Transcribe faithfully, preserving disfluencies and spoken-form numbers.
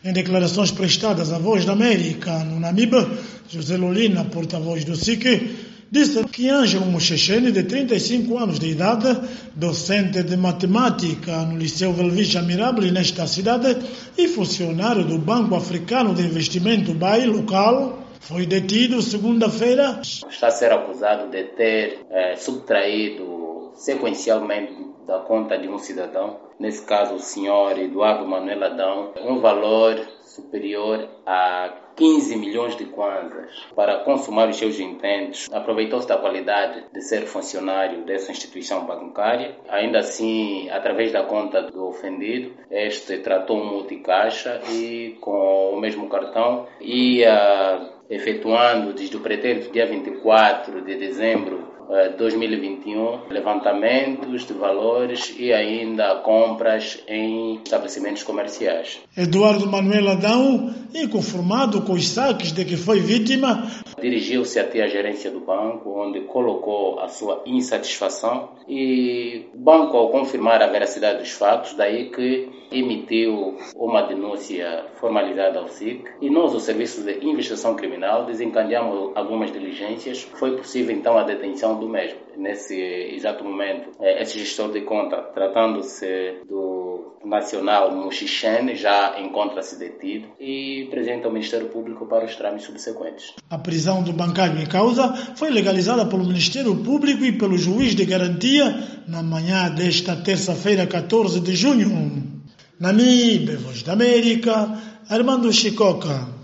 Em declarações prestadas à Voz da América no Namibe, José Lolina, porta-voz do S I C, disse que Ângelo Mushesheni, de trinta e cinco anos de idade, docente de matemática no Liceu Velvicha Amirabile nesta cidade e funcionário do Banco Africano de Investimento B A I local, foi detido segunda-feira. Está a ser acusado de ter é, subtraído sequencialmente da conta de um cidadão, nesse caso o senhor Eduardo Manuel Adão, um valor superior a quinze milhões de kwanzas para consumar os seus intentos. Aproveitou-se da qualidade de ser funcionário dessa instituição bancária. Ainda assim, através da conta do ofendido, este tratou um multicaixa e com o mesmo cartão ia efetuando desde o pretérito dia vinte e quatro de dezembro de dois mil e vinte e um, levantamentos de valores e ainda compras em estabelecimentos comerciais. Eduardo Manuel Adão, inconformado com os saques de que foi vítima, dirigiu-se até a gerência do banco, onde colocou a sua insatisfação e o banco, ao confirmar a veracidade dos fatos, daí que emitiu uma denúncia formalizada ao S I C e nós, o Serviço de Investigação Criminal, desencadeamos algumas diligências. Foi possível então a detenção do mesmo. Nesse exato momento, esse gestor de conta, tratando-se do nacional Mushesheni, já encontra-se detido e apresenta ao Ministério Público para os trâmites subsequentes. A prisão do bancário em causa foi legalizada pelo Ministério Público e pelo juiz de garantia na manhã desta terça-feira, quatorze de junho. Namibe, Voz da América, Armando Chicoca.